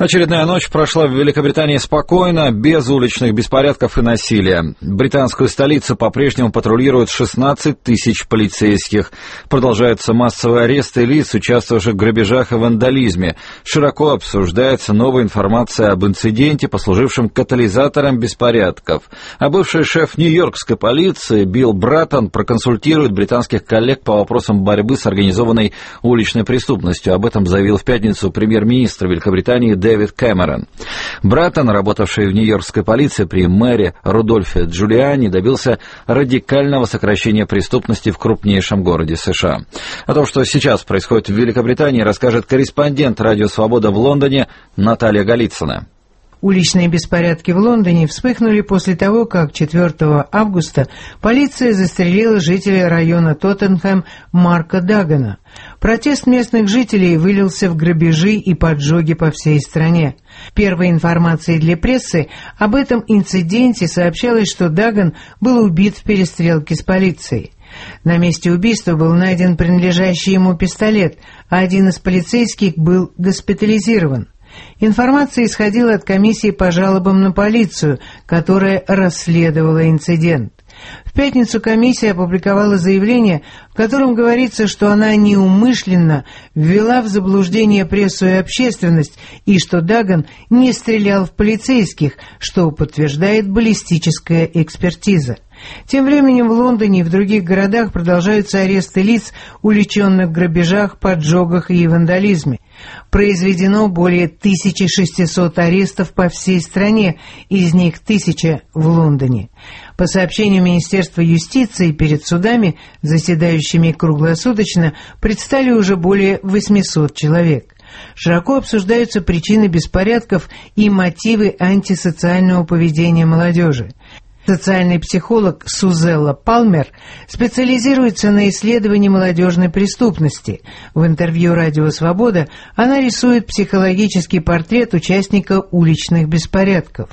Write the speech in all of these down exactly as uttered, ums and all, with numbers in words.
Очередная ночь прошла в Великобритании спокойно, без уличных беспорядков и насилия. Британскую столицу по-прежнему патрулируют шестнадцать тысяч полицейских. Продолжаются массовые аресты лиц, участвовавших в грабежах и вандализме. Широко обсуждается новая информация об инциденте, послужившем катализатором беспорядков. А бывший шеф нью-йоркской полиции Билл Браттон проконсультирует британских коллег по вопросам борьбы с организованной уличной преступностью. Об этом заявил в пятницу премьер-министр Великобритании Дэвид Кэмерон. Браттон, работавший в нью-йоркской полиции при мэре Рудольфе Джулиани, добился радикального сокращения преступности в крупнейшем городе США. О том, что сейчас происходит в Великобритании, расскажет корреспондент «Радио Свобода» в Лондоне Наталья Голицына. Уличные беспорядки в Лондоне вспыхнули после того, как четвёртого августа полиция застрелила жителя района Тоттенхэм Марка Дагана. Протест местных жителей вылился в грабежи и поджоги по всей стране. Первой информацией для прессы об этом инциденте сообщалось, что Даган был убит в перестрелке с полицией. На месте убийства был найден принадлежащий ему пистолет, а один из полицейских был госпитализирован. Информация исходила от комиссии по жалобам на полицию, которая расследовала инцидент. В пятницу комиссия опубликовала заявление, в котором говорится, что она неумышленно ввела в заблуждение прессу и общественность, и что Даган не стрелял в полицейских, что подтверждает баллистическая экспертиза. Тем временем в Лондоне и в других городах продолжаются аресты лиц, увлеченных в грабежах, поджогах и вандализме. Произведено более тысячи шестисот арестов по всей стране, из них тысяча в Лондоне. По сообщению Министерства юстиции, перед судами, заседающими круглосуточно, предстали уже более восьмисот человек. Широко обсуждаются причины беспорядков и мотивы антисоциального поведения молодежи. Социальный психолог Сузелла Палмер специализируется на исследовании молодежной преступности. В интервью «Радио Свобода» она рисует психологический портрет участника уличных беспорядков.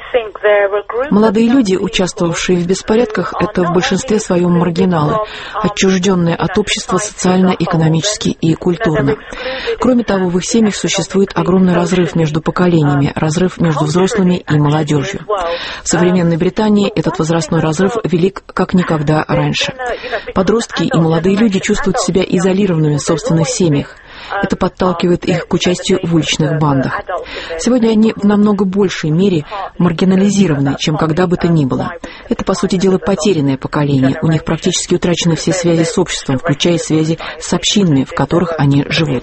Молодые люди, участвовавшие в беспорядках, это в большинстве своем маргиналы, отчужденные от общества социально-экономически и культурно. Кроме того, в их семьях существует огромный разрыв между поколениями, разрыв между взрослыми и молодежью. В современной Британии этот возрастной разрыв велик как никогда раньше. Подростки и молодые люди чувствуют себя изолированными в собственных семьях. Это подталкивает их к участию в уличных бандах. Сегодня они в намного большей мере маргинализированы, чем когда бы то ни было. Это, по сути дела, потерянное поколение. У них практически утрачены все связи с обществом, включая связи с общинами, в которых они живут.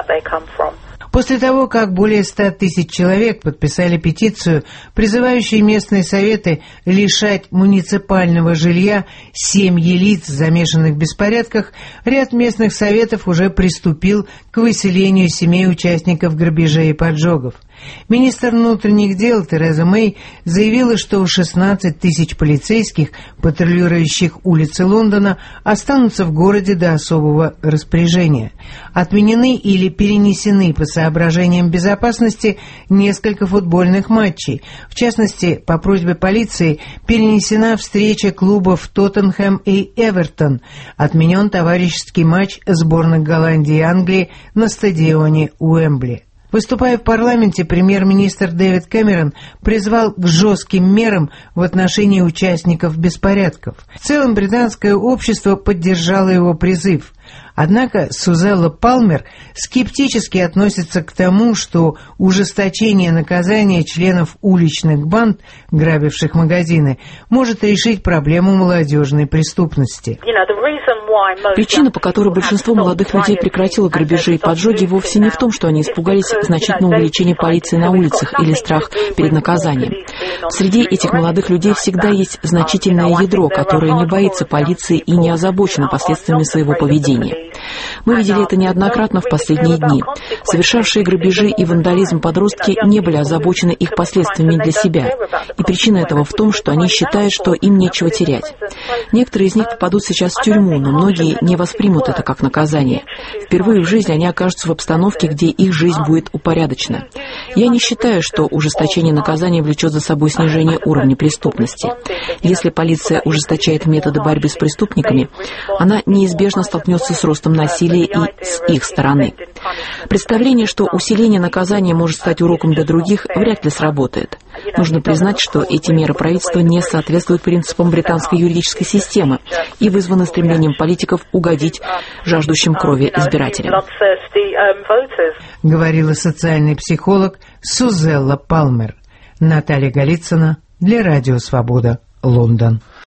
После того, как более ста тысяч человек подписали петицию, призывающую местные советы лишать муниципального жилья семьи лиц, замешанных в беспорядках, ряд местных советов уже приступил к выселению семей участников грабежей и поджогов. Министр внутренних дел Тереза Мэй заявила, что шестнадцать тысяч полицейских, патрулирующих улицы Лондона, останутся в городе до особого распоряжения. Отменены или перенесены по соображениям безопасности несколько футбольных матчей. В частности, по просьбе полиции перенесена встреча клубов Тоттенхэм и Эвертон. Отменен товарищеский матч сборных Голландии и Англии на стадионе Уэмбли. Выступая в парламенте, премьер-министр Дэвид Кэмерон призвал к жестким мерам в отношении участников беспорядков. В целом, британское общество поддержало его призыв. Однако Сузелла Палмер скептически относится к тому, что ужесточение наказания членов уличных банд, грабивших магазины, может решить проблему молодежной преступности. Причина, по которой большинство молодых людей прекратило грабежи и поджоги, вовсе не в том, что они испугались значительного увеличения полиции на улицах или страх перед наказанием. Среди этих молодых людей всегда есть значительное ядро, которое не боится полиции и не озабочено последствиями своего поведения. Мы видели это неоднократно в последние дни. Совершавшие грабежи и вандализм подростки не были озабочены их последствиями для себя. И причина этого в том, что они считают, что им нечего терять. Некоторые из них попадут сейчас в тюрьму, но многие не воспримут это как наказание. Впервые в жизни они окажутся в обстановке, где их жизнь будет упорядочена. Я не считаю, что ужесточение наказания влечет за собой снижение уровня преступности. Если полиция ужесточает методы борьбы с преступниками, она неизбежно столкнется с ростом насилия и с их стороны. Представление, что усиление наказания может стать уроком для других, вряд ли сработает. Нужно признать, что эти меры правительства не соответствуют принципам британской юридической системы и вызваны стремлением политиков угодить жаждущим крови избирателям. Говорила социальный психолог Сузелла Палмер. Наталья Голицына для Радио Свобода, Лондон.